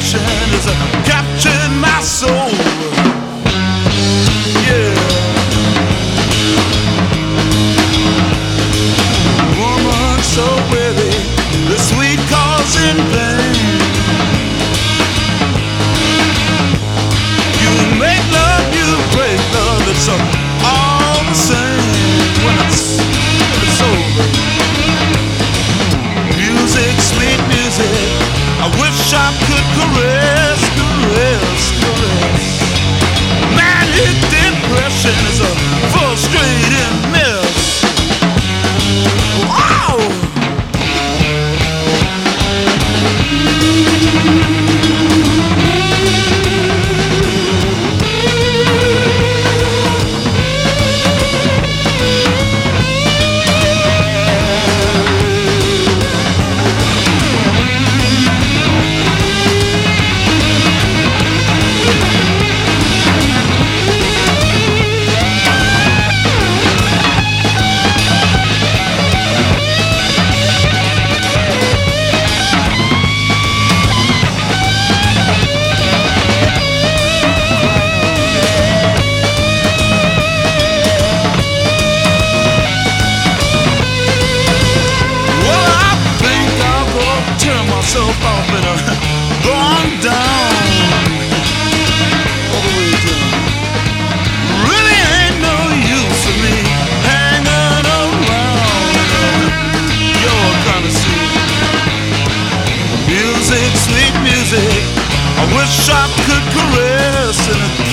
depression is capturing my soul. Yeah. Woman so weary, the sweet cause in vain. You make love, you break love, it's all the same when it's over. Music, sweet music, I wish I could caress, caress, caress. Manic depression is a frustrating mess. Wow! Off and gone down all the way down. Really ain't no use for me hanging around your kind of scene. Music, sweet music, I wish I could caress and